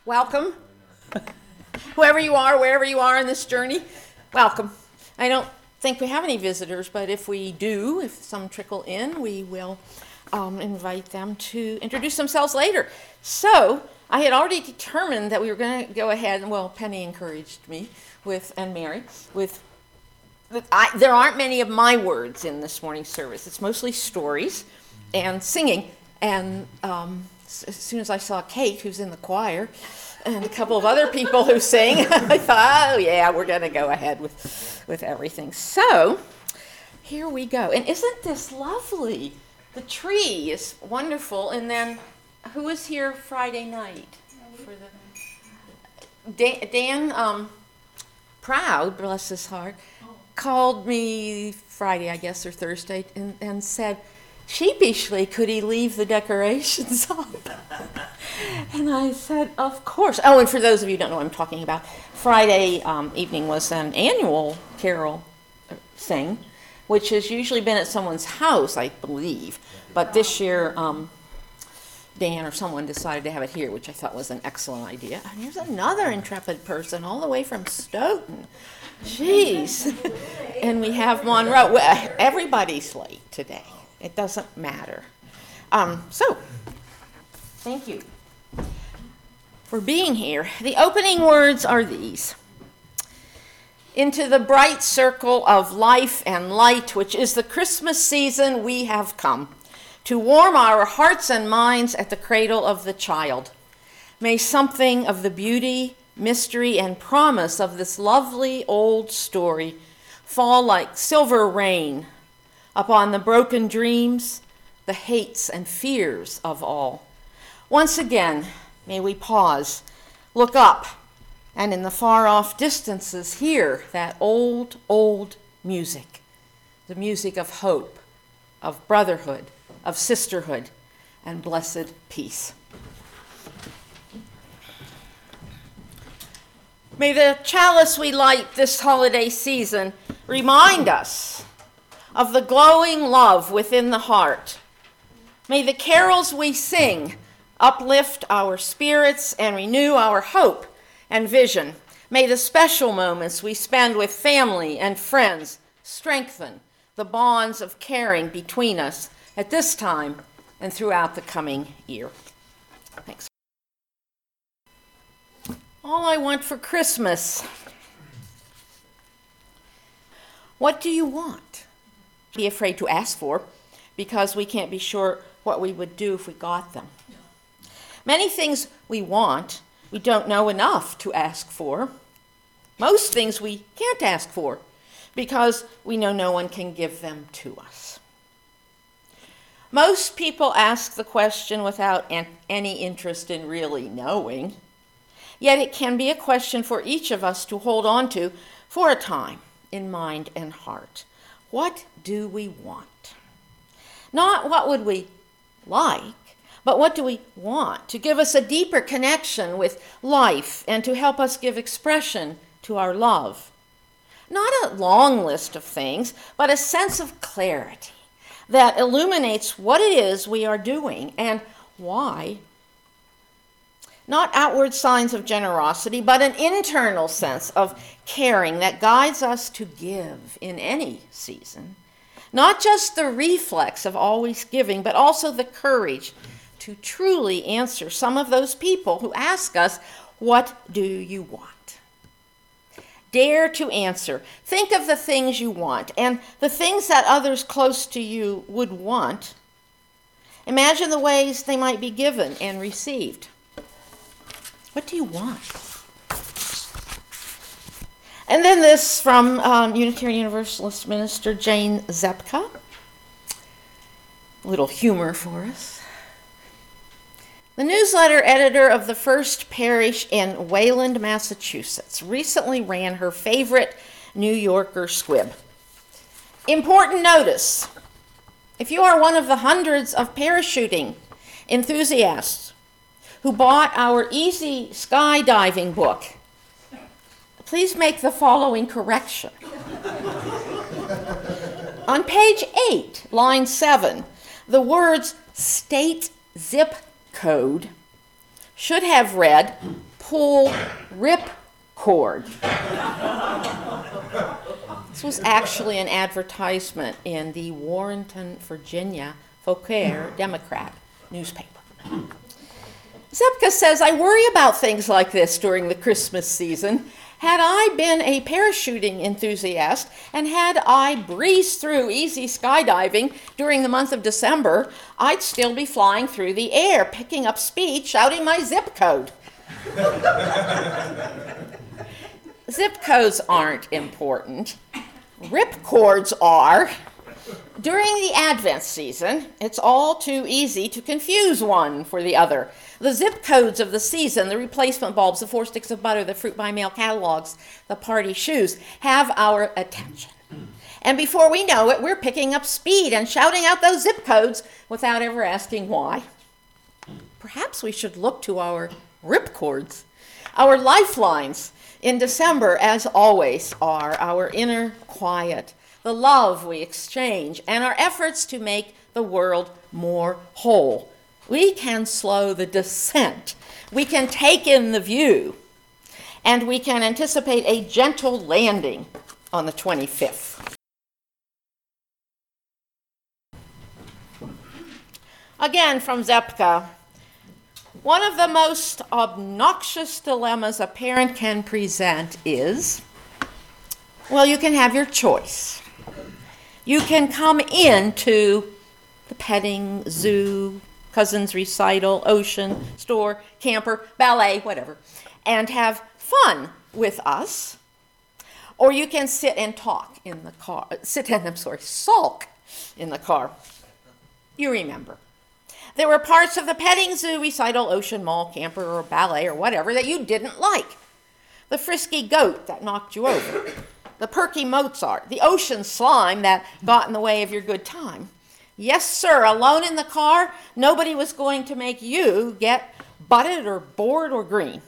Welcome. Whoever you are, wherever you are in this journey, welcome. I don't think we have any visitors, but if we do, if some trickle in, we will invite them to introduce themselves later. So I had already determined that we were going to go ahead, and well, Penny encouraged me and Mary, there aren't many of my words in this morning's service. It's mostly stories and singing. And as soon as I saw Kate, who's in the choir, and a couple of other people who sing, I thought, oh yeah, we're going to go ahead with everything. So here we go. And isn't this lovely? The tree is wonderful. And then who was here Friday night? For the Dan Proud, bless his heart, called me Friday, I guess, or Thursday, and said, sheepishly, could he leave the decorations up? And I said, of course. Oh, and for those of you who don't know what I'm talking about, Friday evening was an annual carol thing, which has usually been at someone's house, I believe. But this year, Dan or someone decided to have it here, which I thought was an excellent idea. And here's another intrepid person all the way from Stoughton. Jeez. And we have Monroe. Everybody's late today. It doesn't matter. So, thank you for being here. The opening words are these. Into the bright circle of life and light, which is the Christmas season, we have come to warm our hearts and minds at the cradle of the child. May something of the beauty, mystery, and promise of this lovely old story fall like silver rain upon the broken dreams, the hates and fears of all. Once again, may we pause, look up, and in the far-off distances hear that old, old music, the music of hope, of brotherhood, of sisterhood, and blessed peace. May the chalice we light this holiday season remind us of the glowing love within the heart. May the carols we sing uplift our spirits and renew our hope and vision. May the special moments we spend with family and friends strengthen the bonds of caring between us at this time and throughout the coming year. Thanks. All I want for Christmas. What do you want? Be afraid to ask for, because we can't be sure what we would do if we got them. Many things we want, we don't know enough to ask for. Most things we can't ask for, because we know no one can give them to us. Most people ask the question without any interest in really knowing, yet it can be a question for each of us to hold on to for a time in mind and heart. What do we want? Not what would we like, but what do we want to give us a deeper connection with life and to help us give expression to our love. Not a long list of things, but a sense of clarity that illuminates what it is we are doing and why. Not outward signs of generosity, but an internal sense of caring that guides us to give in any season. Not just the reflex of always giving, but also the courage to truly answer some of those people who ask us, what do you want? Dare to answer. Think of the things you want and the things that others close to you would want. Imagine the ways they might be given and received. What do you want? And then this from Unitarian Universalist minister Jane Zepka. A little humor for us. The newsletter editor of the First Parish in Wayland, Massachusetts, recently ran her favorite New Yorker squib. Important notice. If you are one of the hundreds of parachuting enthusiasts who bought our easy skydiving book, please make the following correction. On page 8, line 7, the words state zip code should have read pull rip cord. This was actually an advertisement in the Warrenton, Virginia, Fauquier Democrat newspaper. Zepka says, I worry about things like this during the Christmas season. Had I been a parachuting enthusiast and had I breezed through easy skydiving during the month of December, I'd still be flying through the air, picking up speed, shouting my zip code. Zip codes aren't important. Rip cords are. During the Advent season, it's all too easy to confuse one for the other. The zip codes of the season, the replacement bulbs, the 4 sticks of butter, the fruit by mail catalogs, the party shoes, have our attention. And before we know it, we're picking up speed and shouting out those zip codes without ever asking why. Perhaps we should look to our rip cords, our lifelines. In December, as always, are our inner quiet, the love we exchange, and our efforts to make the world more whole. We can slow the descent. We can take in the view. And we can anticipate a gentle landing on the 25th. Again, from Zepka. One of the most obnoxious dilemmas a parent can present is, well, you can have your choice. You can come into the petting, zoo, cousin's recital, ocean, store, camper, ballet, whatever, and have fun with us. Or you can sit and talk in the car, sulk in the car. You remember. There were parts of the petting zoo, recital, ocean, mall, camper, or ballet, or whatever that you didn't like. The frisky goat that knocked you over. The perky Mozart. The ocean slime that got in the way of your good time. Yes, sir, alone in the car, nobody was going to make you get butted or bored or green.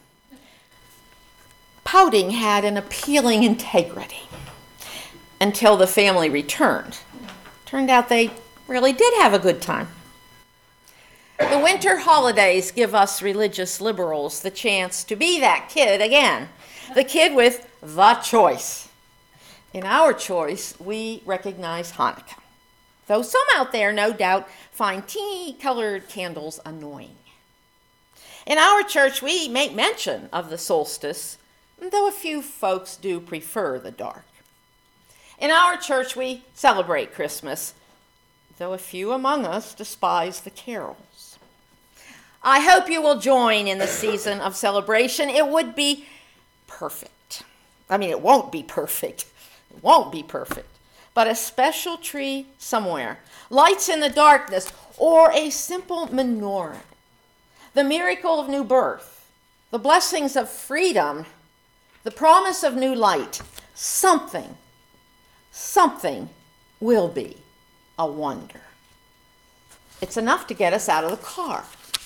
Pouting had an appealing integrity until the family returned. Turned out they really did have a good time. The winter holidays give us religious liberals the chance to be that kid again, the kid with the choice. In our choice, we recognize Hanukkah, though some out there, no doubt, find teeny-colored candles annoying. In our church, we make mention of the solstice, though a few folks do prefer the dark. In our church, we celebrate Christmas, though a few among us despise the carols. I hope you will join in the season of celebration. It would be perfect. It won't be perfect. It won't be perfect. But a special tree somewhere, lights in the darkness, or a simple menorah. The miracle of new birth, the blessings of freedom, the promise of new light. Something will be a wonder. It's enough to get us out of the car.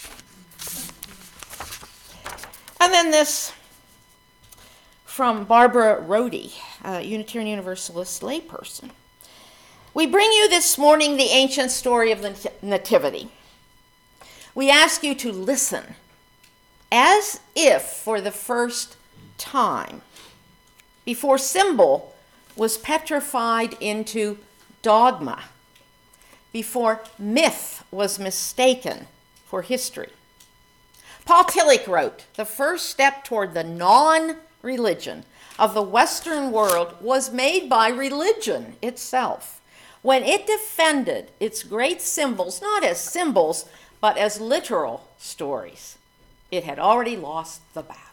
And then this from Barbara Rohde, a Unitarian Universalist layperson. We bring you this morning the ancient story of the Nativity. We ask you to listen as if for the first time, before symbol was petrified into dogma, before myth was mistaken for history. Paul Tillich wrote, the first step toward the non-religion of the Western world was made by religion itself, when it defended its great symbols, not as symbols, but as literal stories. It had already lost the battle.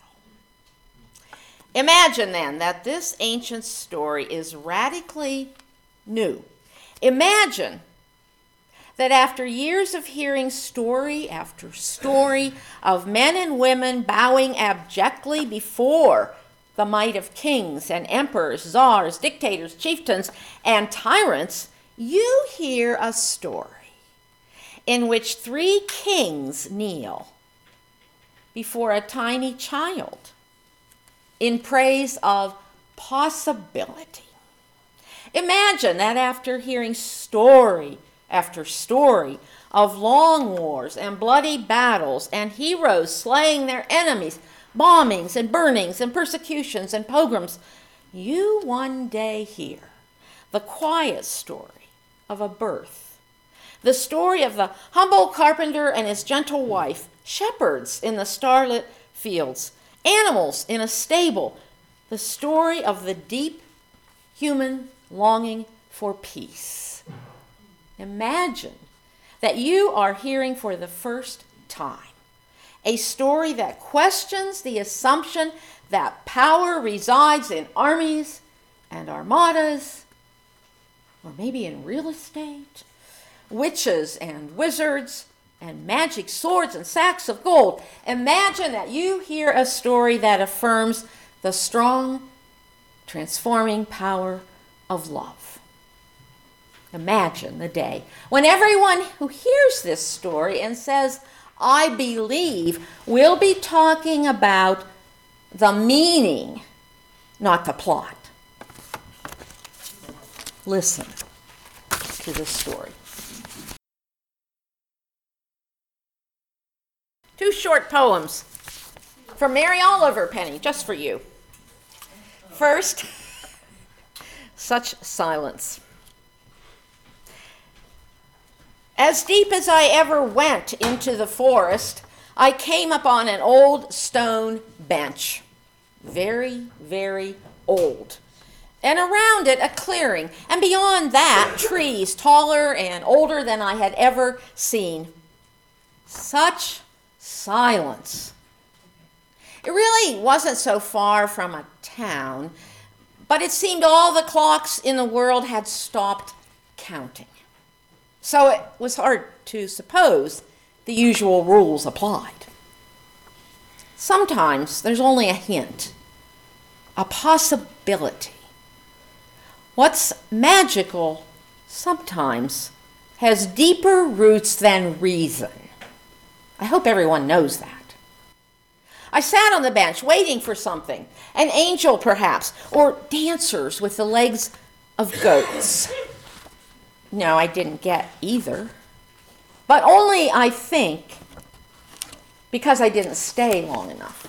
Imagine then that this ancient story is radically new. Imagine that after years of hearing story after story of men and women bowing abjectly before the might of kings and emperors, czars, dictators, chieftains, and tyrants, you hear a story in which 3 kings kneel before a tiny child in praise of possibility. Imagine that after hearing story after story of long wars and bloody battles and heroes slaying their enemies, bombings and burnings and persecutions and pogroms, you one day hear the quiet story of a birth, the story of the humble carpenter and his gentle wife, shepherds in the starlit fields, animals in a stable, the story of the deep human longing for peace. Imagine that you are hearing for the first time a story that questions the assumption that power resides in armies and armadas, or maybe in real estate, witches and wizards, and magic swords and sacks of gold. Imagine that you hear a story that affirms the strong, transforming power of love. Imagine the day when everyone who hears this story and says, I believe, will be talking about the meaning, not the plot. Listen to this story. 2 short poems from Mary Oliver Penny, just for you. First, Such Silence. As deep as I ever went into the forest, I came upon an old stone bench, very, very old, and around it a clearing, and beyond that trees taller and older than I had ever seen. Such silence. It really wasn't so far from a town, but it seemed all the clocks in the world had stopped counting. So it was hard to suppose the usual rules applied. Sometimes there's only a hint, a possibility. What's magical sometimes has deeper roots than reason. I hope everyone knows that. I sat on the bench waiting for something, an angel perhaps, or dancers with the legs of goats. No, I didn't get either, but only, I think, because I didn't stay long enough.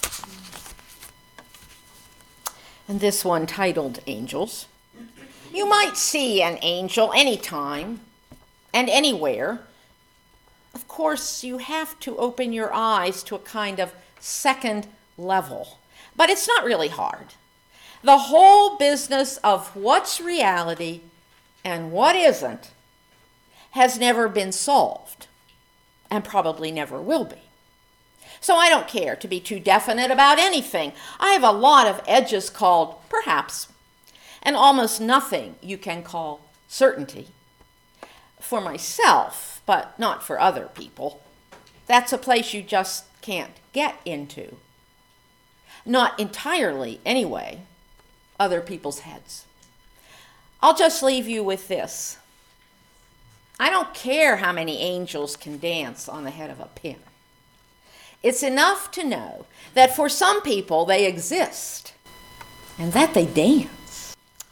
And this one titled Angels. You might see an angel anytime and anywhere. Of course, you have to open your eyes to a kind of second level, but it's not really hard. The whole business of what's reality and what isn't has never been solved, and probably never will be. So I don't care to be too definite about anything. I have a lot of edges called perhaps, and almost nothing you can call certainty. For myself, but not for other people. That's a place you just can't get into. Not entirely, anyway, other people's heads. I'll just leave you with this. I don't care how many angels can dance on the head of a pin. It's enough to know that for some people they exist and that they dance.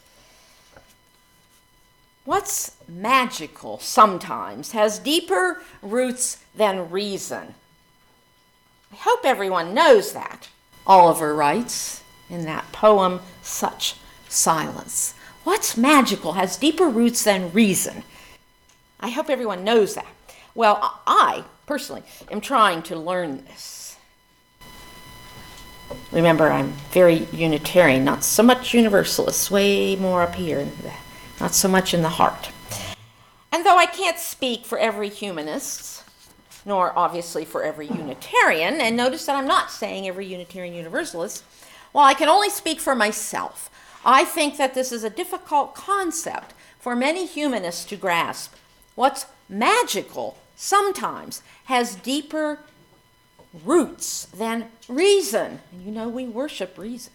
What's magical sometimes has deeper roots than reason. I hope everyone knows that, Oliver writes in that poem, Such Silence. What's magical has deeper roots than reason. I hope everyone knows that. Well, I, personally, am trying to learn this. Remember, I'm very Unitarian, not so much Universalist, way more up here, not so much in the heart. And though I can't speak for every humanist, nor obviously for every Unitarian, and notice that I'm not saying every Unitarian Universalist, well, I can only speak for myself. I think that this is a difficult concept for many humanists to grasp. What's magical sometimes has deeper roots than reason. And you know, we worship reason.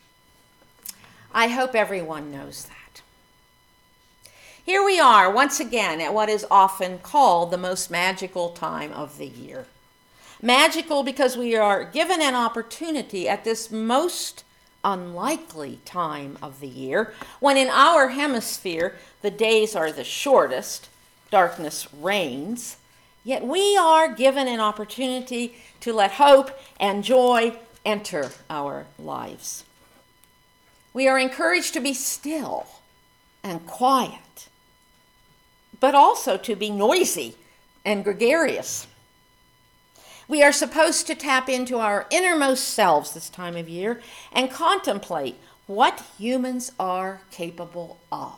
I hope everyone knows that. Here we are once again at what is often called the most magical time of the year. Magical because we are given an opportunity at this most unlikely time of the year, when in our hemisphere the days are the shortest, darkness reigns, yet we are given an opportunity to let hope and joy enter our lives. We are encouraged to be still and quiet, but also to be noisy and gregarious. We are supposed to tap into our innermost selves this time of year and contemplate what humans are capable of,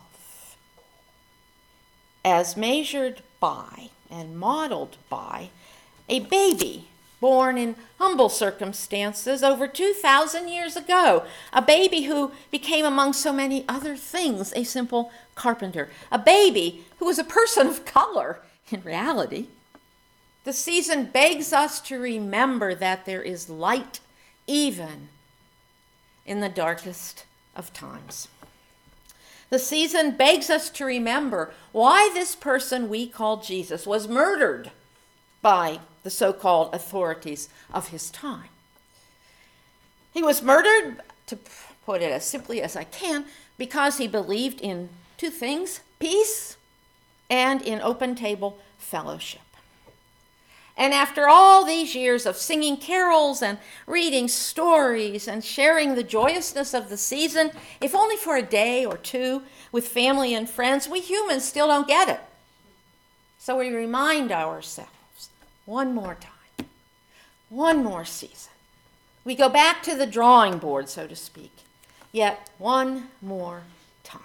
as measured by and modeled by a baby born in humble circumstances over 2,000 years ago, a baby who became, among so many other things, a simple carpenter, a baby who was a person of color in reality. The season begs us to remember that there is light even in the darkest of times. The season begs us to remember why this person we call Jesus was murdered by the so-called authorities of his time. He was murdered, to put it as simply as I can, because he believed in two things: peace and in open table fellowship. And after all these years of singing carols and reading stories and sharing the joyousness of the season, if only for a day or two with family and friends, we humans still don't get it. So we remind ourselves, one more time, one more season. We go back to the drawing board, so to speak, yet one more time.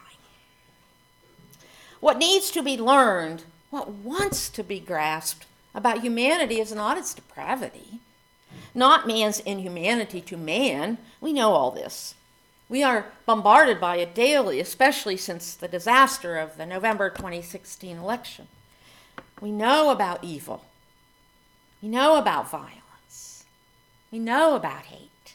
What needs to be learned, what wants to be grasped about humanity is not its depravity, not man's inhumanity to man. We know all this. We are bombarded by it daily, especially since the disaster of the November 2016 election. We know about evil. We know about violence. We know about hate.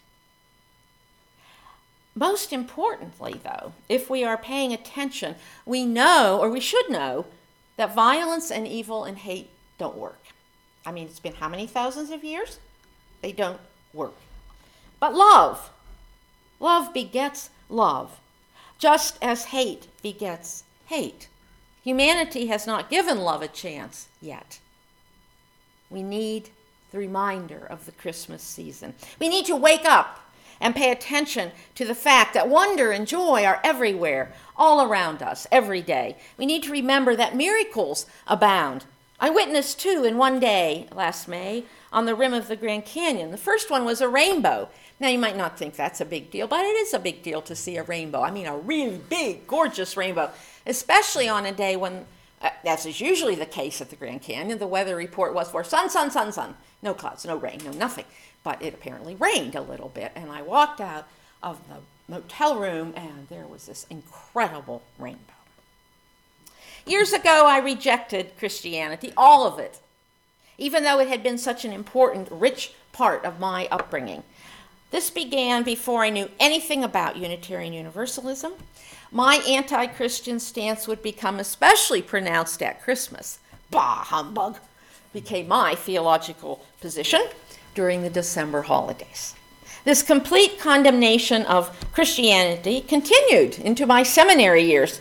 Most importantly, though, if we are paying attention, we know, or we should know, that violence and evil and hate don't work. I mean, it's been how many thousands of years? They don't work. But love begets love, just as hate begets hate. Humanity has not given love a chance yet. We need the reminder of the Christmas season. We need to wake up and pay attention to the fact that wonder and joy are everywhere, all around us, every day. We need to remember that miracles abound. I witnessed two in one day last May on the rim of the Grand Canyon. The first one was a rainbow. Now, you might not think that's a big deal, but it is a big deal to see a rainbow. I mean, a really big, gorgeous rainbow, especially on a day when, as is usually the case at the Grand Canyon, the weather report was for sun, sun, sun, sun. No clouds, no rain, no nothing. But it apparently rained a little bit, and I walked out of the motel room, and there was this incredible rainbow. Years ago, I rejected Christianity, all of it, even though it had been such an important, rich part of my upbringing. This began before I knew anything about Unitarian Universalism. My anti-Christian stance would become especially pronounced at Christmas. Bah, humbug, became my theological position during the December holidays. This complete condemnation of Christianity continued into my seminary years.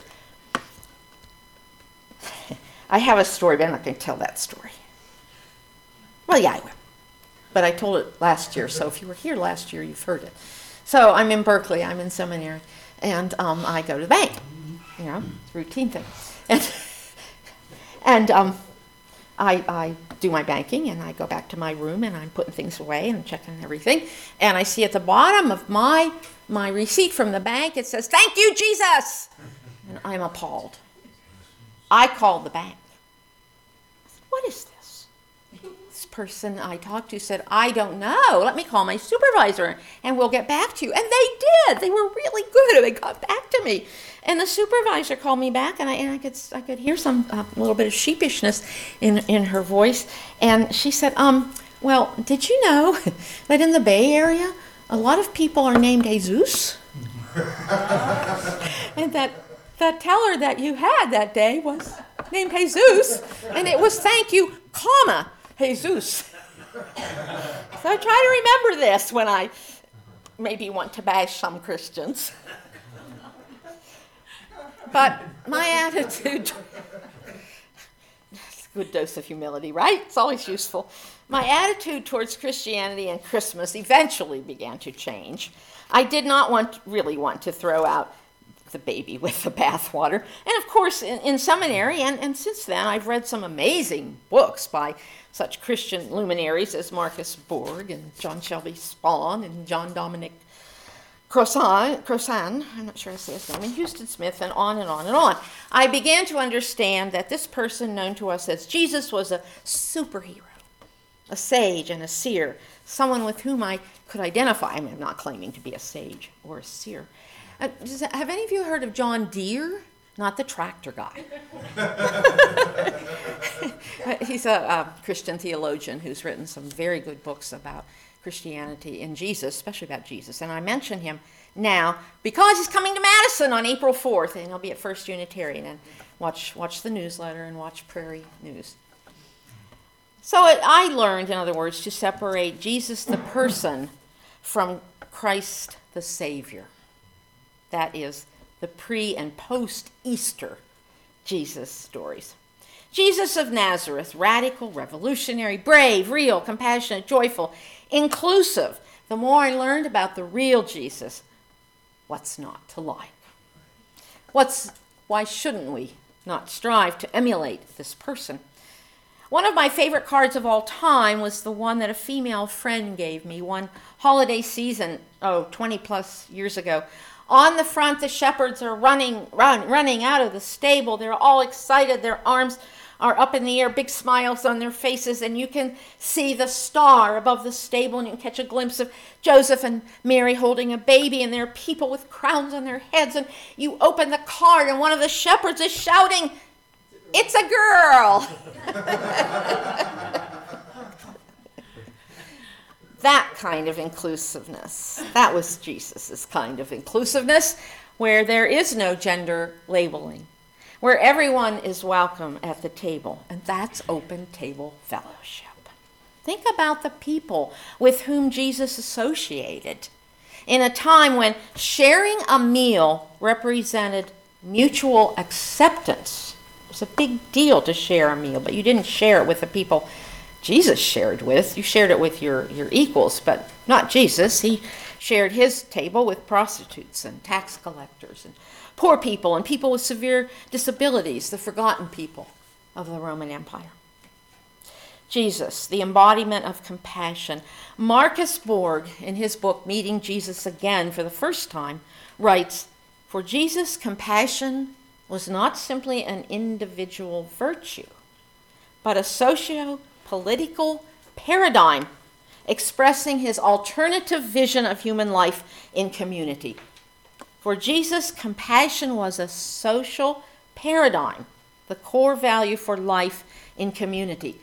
I have a story, but I'm not going to tell that story. Well, yeah, I will. But I told it last year, so if you were here last year, you've heard it. So I'm in Berkeley, I'm in seminary, and I go to the bank. You know, it's a routine thing. And I do my banking, and I go back to my room, and I'm putting things away and checking everything. And I see at the bottom of my receipt from the bank, it says, "Thank you, Jesus!" And I'm appalled. I called the bank. What is this? This person I talked to said, "I don't know. Let me call my supervisor and we'll get back to you." And they did. They were really good. They got back to me. And the supervisor called me back, and I could hear some little bit of sheepishness in her voice. And she said, "Well, did you know that in the Bay Area, a lot of people are named Jesus? And that teller that you had that day was named Jesus, and it was thank you, comma, Jesus." So I try to remember this when I maybe want to bash some Christians. But my attitude, it's a good dose of humility, right? It's always useful. My attitude towards Christianity and Christmas eventually began to change. I did not really want to throw out the baby with the bathwater. And of course, in seminary, and since then, I've read some amazing books by such Christian luminaries as Marcus Borg and John Shelby Spahn and John Dominic Crossan, I'm not sure I say his name, and Houston Smith, and on and on and on. I began to understand that this person known to us as Jesus was a superhero, a sage and a seer, someone with whom I could identify. I'm not claiming to be a sage or a seer. Have any of you heard of John Deere? Not the tractor guy. He's a Christian theologian who's written some very good books about Christianity and Jesus, especially about Jesus. And I mention him now because he's coming to Madison on April 4th, and he'll be at First Unitarian. And watch the newsletter and watch Prairie News. So I learned, in other words, to separate Jesus the person from Christ the Savior. That is the pre- and post-Easter Jesus stories. Jesus of Nazareth, radical, revolutionary, brave, real, compassionate, joyful, inclusive. The more I learned about the real Jesus, what's not to like? Why shouldn't we not strive to emulate this person? One of my favorite cards of all time was the one that a female friend gave me one holiday season, 20 plus years ago. On the front, the shepherds are running out of the stable. They're all excited. Their arms are up in the air, big smiles on their faces, and you can see the star above the stable, and you can catch a glimpse of Joseph and Mary holding a baby, and there are people with crowns on their heads, and you open the card, and one of the shepherds is shouting, "It's a girl!" That kind of inclusiveness, that was Jesus' kind of inclusiveness, where there is no gender labeling, where everyone is welcome at the table, and that's open table fellowship. Think about the people with whom Jesus associated in a time when sharing a meal represented mutual acceptance. It was a big deal to share a meal, but you didn't share it with the people Jesus shared with. You shared it with your equals, but not Jesus. He shared his table with prostitutes and tax collectors and poor people and people with severe disabilities, the forgotten people of the Roman Empire. Jesus, the embodiment of compassion. Marcus Borg, in his book Meeting Jesus Again for the First Time, writes, "For Jesus, compassion was not simply an individual virtue, but a socio-political paradigm expressing his alternative vision of human life in community." For Jesus, compassion was a social paradigm, the core value for life in community.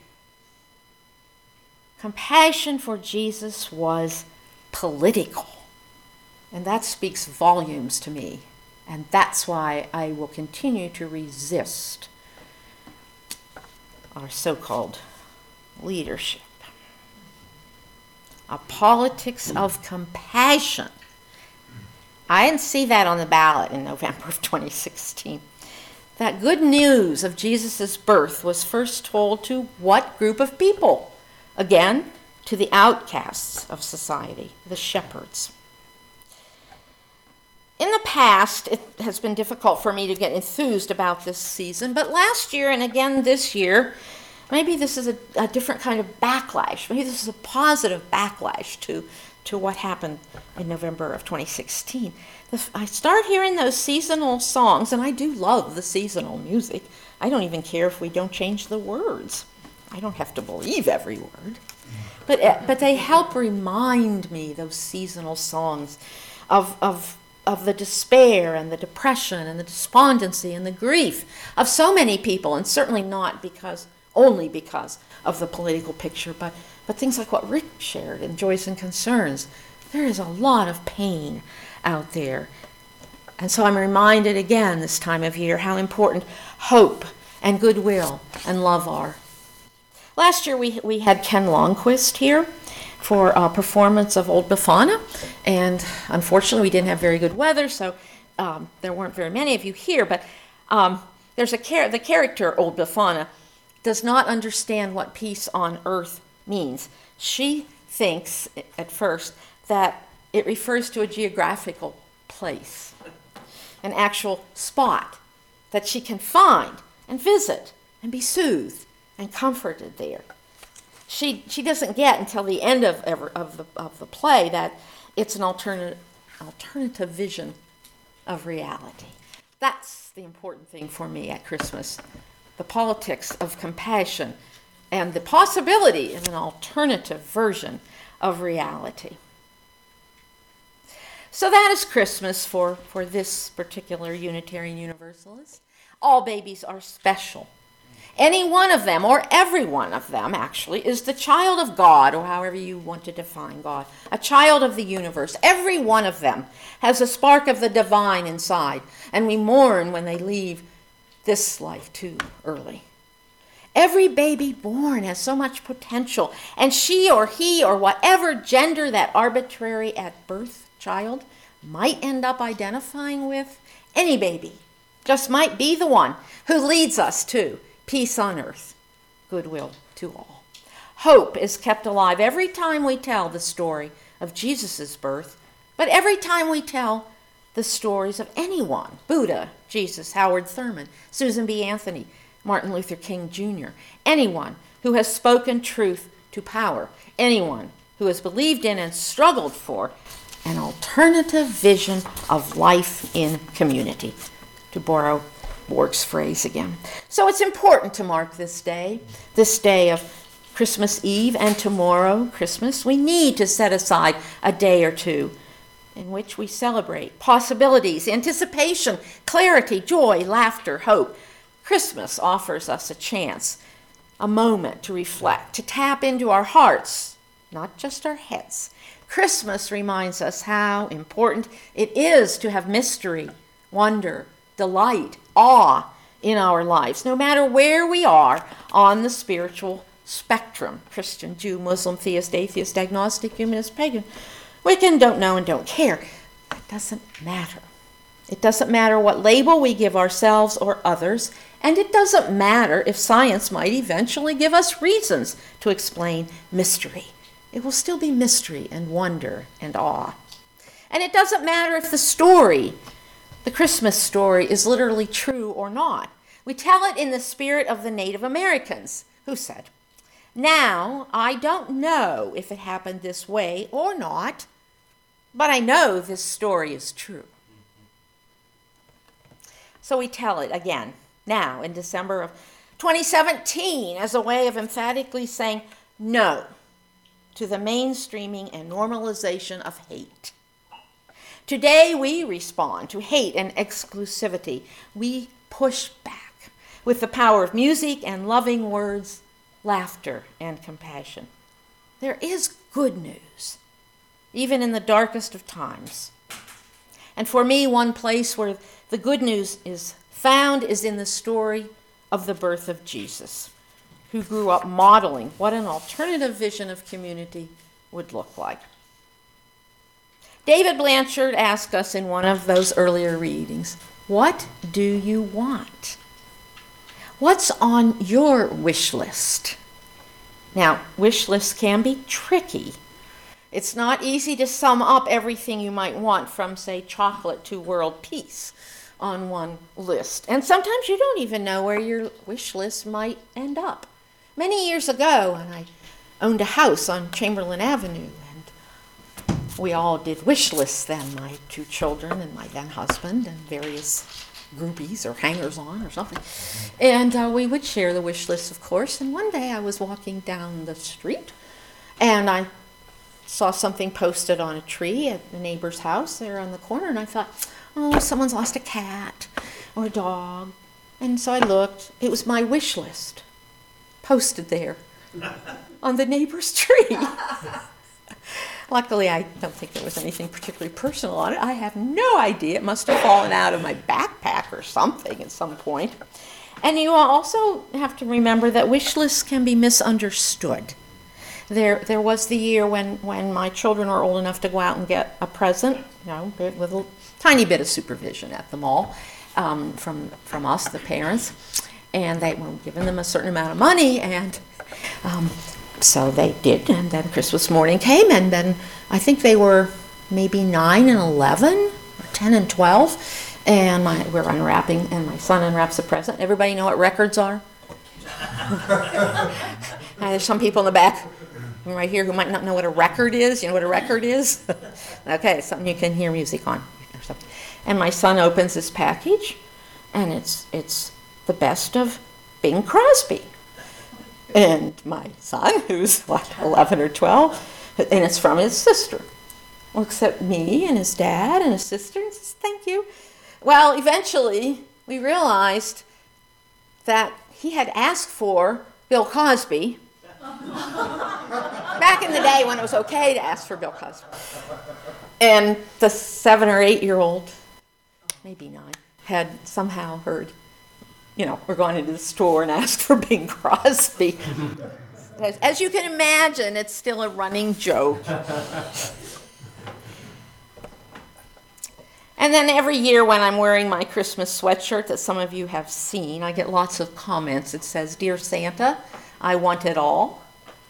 Compassion for Jesus was political, and that speaks volumes to me, and that's why I will continue to resist our so-called leadership. A politics of compassion. I didn't see that on the ballot in November of 2016. That good news of Jesus' birth was first told to what group of people? Again, to the outcasts of society, the shepherds. In the past, it has been difficult for me to get enthused about this season, but last year and again this year, maybe this is a different kind of backlash. Maybe this is a positive backlash to what happened in November of 2016. I start hearing those seasonal songs, and I do love the seasonal music. I don't even care if we don't change the words. I don't have to believe every word. But they help remind me, those seasonal songs, of the despair and the depression and the despondency and the grief of so many people, and certainly not only because of the political picture, but things like what Rick shared in Joys and Concerns. There is a lot of pain out there. And so I'm reminded again this time of year how important hope and goodwill and love are. Last year we had Ken Longquist here for a performance of Old Befana, and unfortunately we didn't have very good weather, so there weren't very many of you here, but there's the character Old Befana does not understand what peace on earth means. She thinks at first that it refers to a geographical place, an actual spot that she can find and visit and be soothed and comforted there. She doesn't get until the end of the play that it's an alternative vision of reality. That's the important thing for me at Christmas, the politics of compassion and the possibility of an alternative version of reality. So that is Christmas for this particular Unitarian Universalist. All babies are special. Any one of them, or every one of them actually, is the child of God, or however you want to define God, a child of the universe. Every one of them has a spark of the divine inside, and we mourn when they leave this life too early. Every baby born has so much potential, and she or he or whatever gender that arbitrary at birth child might end up identifying with, any baby just might be the one who leads us to peace on earth, goodwill to all. Hope is kept alive every time we tell the story of Jesus' birth, but every time we tell the stories of anyone, Buddha, Jesus, Howard Thurman, Susan B. Anthony, Martin Luther King Jr., anyone who has spoken truth to power, anyone who has believed in and struggled for an alternative vision of life in community, to borrow Borg's phrase again. So it's important to mark this day of Christmas Eve, and tomorrow, Christmas. We need to set aside a day or two in which we celebrate possibilities, anticipation, clarity, joy, laughter, hope. Christmas offers us a chance, a moment to reflect, to tap into our hearts, not just our heads. Christmas reminds us how important it is to have mystery, wonder, delight, awe in our lives, no matter where we are on the spiritual spectrum: Christian, Jew, Muslim, theist, atheist, agnostic, humanist, pagan, Wiccan, don't know and don't care. That doesn't matter. It doesn't matter what label we give ourselves or others, and it doesn't matter if science might eventually give us reasons to explain mystery. It will still be mystery and wonder and awe. And it doesn't matter if the story, the Christmas story, is literally true or not. We tell it in the spirit of the Native Americans, who said, "Now, I don't know if it happened this way or not, but I know this story is true." So we tell it again, now in December of 2017, as a way of emphatically saying no to the mainstreaming and normalization of hate. Today we respond to hate and exclusivity. We push back with the power of music and loving words, laughter and compassion. There is good news, even in the darkest of times. And for me, one place where the good news is found is in the story of the birth of Jesus, who grew up modeling what an alternative vision of community would look like. David Blanchard asked us in one of those earlier readings, what do you want? What's on your wish list? Now, wish lists can be tricky. It's not easy to sum up everything you might want, from, say, chocolate to world peace, on one list. And sometimes you don't even know where your wish list might end up. Many years ago, when I owned a house on Chamberlain Avenue, and we all did wish lists then, my two children and my then husband and various groupies or hangers-on or something. And we would share the wish list, of course. And one day I was walking down the street, and I saw something posted on a tree at the neighbor's house there on the corner, and I thought, oh, someone's lost a cat or a dog. And so I looked. It was my wish list posted there on the neighbor's tree. Luckily, I don't think there was anything particularly personal on it. I have no idea. It must have fallen out of my backpack or something at some point. And you also have to remember that wish lists can be misunderstood. There was the year when my children were old enough to go out and get a present, with a tiny bit of supervision at the mall from us, the parents, and they were giving them a certain amount of money, and So they did, and then Christmas morning came, and then I think they were maybe 9 and 11, or 10 and 12, and we're unwrapping, and my son unwraps the present. Everybody know what records are? There's some people in the back right here who might not know what a record is. You know what a record is? Okay, it's something you can hear music on. Or something. And my son opens this package, and it's the best of Bing Crosby. And my son, who's 11 or 12, and it's from his sister, looks at me and his dad and his sister and says, "Thank you." Well, eventually we realized that he had asked for Bill Cosby back in the day when it was okay to ask for Bill Cosby. And the 7 or 8-year-old, maybe 9, had somehow heard, we're going into the store and asked for Bing Crosby. As you can imagine, it's still a running joke. And then every year when I'm wearing my Christmas sweatshirt that some of you have seen, I get lots of comments. It says, "Dear Santa, I want it all."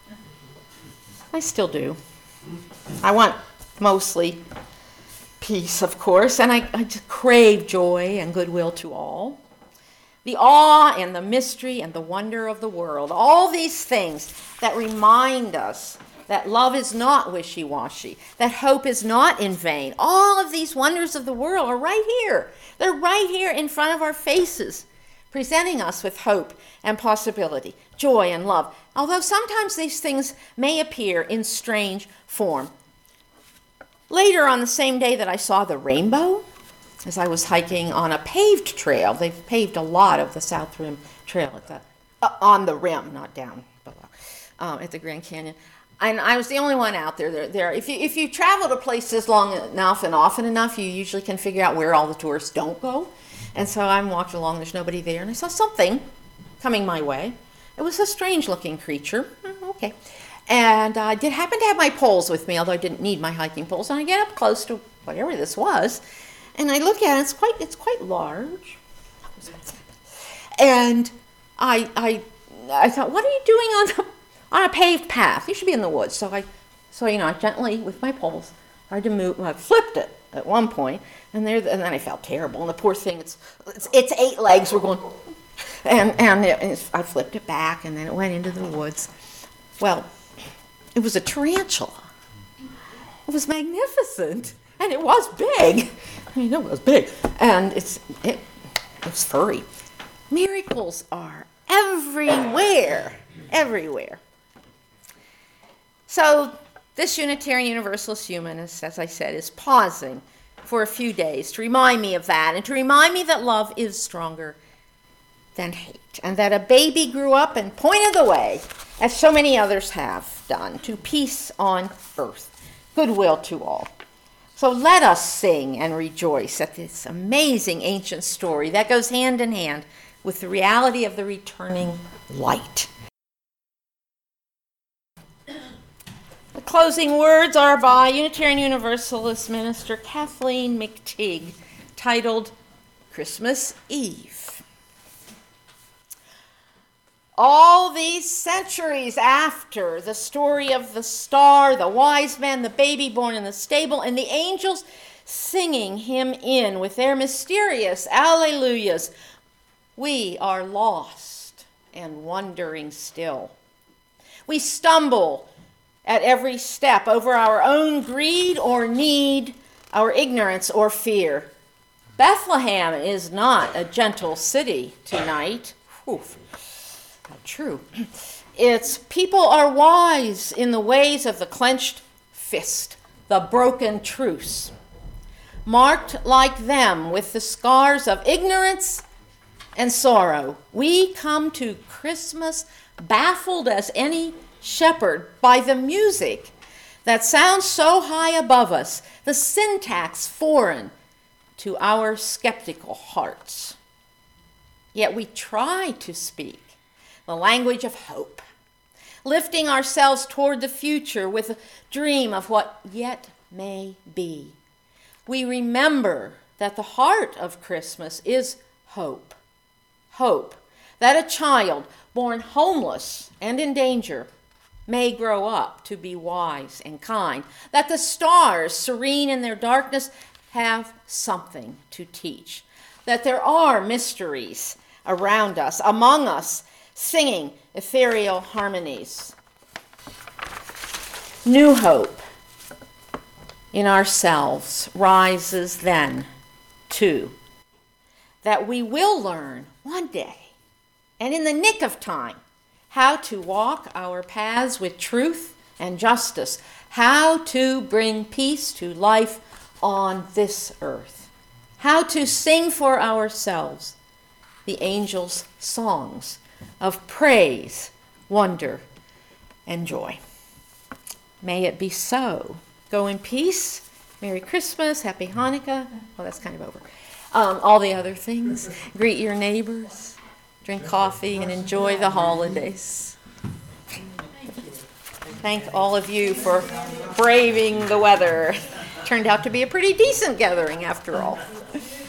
I still do. I want mostly peace, of course, and I just crave joy and goodwill to all. The awe and the mystery and the wonder of the world, all these things that remind us that love is not wishy-washy, that hope is not in vain. All of these wonders of the world are right here. They're right here in front of our faces, presenting us with hope and possibility, joy and love, although sometimes these things may appear in strange form. Later on the same day that I saw the rainbow, as I was hiking on a paved trail, they've paved a lot of the South Rim Trail on the rim, not down below, at the Grand Canyon. And I was the only one out there. If you travel to places long enough and often enough, you usually can figure out where all the tourists don't go. And so I'm walking along, there's nobody there, and I saw something coming my way. It was a strange-looking creature. Okay. And I did happen to have my poles with me, although I didn't need my hiking poles. And I get up close to whatever this was, and I look at it. It's quite large. And I thought, what are you doing on a paved path? You should be in the woods. So I gently, with my poles, tried to move. I flipped it at one point, and then I felt terrible. And the poor thing, its 8 legs were going, and I flipped it back, and then it went into the woods. Well, it was a tarantula. It was magnificent, and it was big. It was big, and it was furry. Miracles are everywhere, everywhere. So this Unitarian Universalist humanist, as I said, is pausing for a few days to remind me of that and to remind me that love is stronger than hate, and that a baby grew up and pointed the way, as so many others have done, to peace on earth, goodwill to all. So let us sing and rejoice at this amazing ancient story that goes hand in hand with the reality of the returning light. The closing words are by Unitarian Universalist minister Kathleen McTeague, titled Christmas Eve. All these centuries after the story of the star, the wise men, the baby born in the stable, and the angels singing him in with their mysterious alleluias, we are lost and wondering still. We stumble at every step over our own greed or need, our ignorance or fear. Bethlehem is not a gentle city tonight. Oof. Not true. Its people are wise in the ways of the clenched fist, the broken truce. Marked like them with the scars of ignorance and sorrow, we come to Christmas baffled as any shepherd by the music that sounds so high above us, the syntax foreign to our skeptical hearts. Yet we try to speak the language of hope, lifting ourselves toward the future with a dream of what yet may be. We remember that the heart of Christmas is hope. Hope that a child born homeless and in danger may grow up to be wise and kind, that the stars, serene in their darkness, have something to teach, that there are mysteries around us, among us, singing ethereal harmonies. New hope in ourselves rises then, too, that we will learn one day, and in the nick of time, how to walk our paths with truth and justice, how to bring peace to life on this earth, how to sing for ourselves the angels' songs of praise, wonder, and joy. May it be so. Go in peace. Merry Christmas, Happy Hanukkah. Well, that's kind of over. All the other things. Greet your neighbors. Drink coffee and enjoy the holidays. Thank all of you for braving the weather. Turned out to be a pretty decent gathering after all.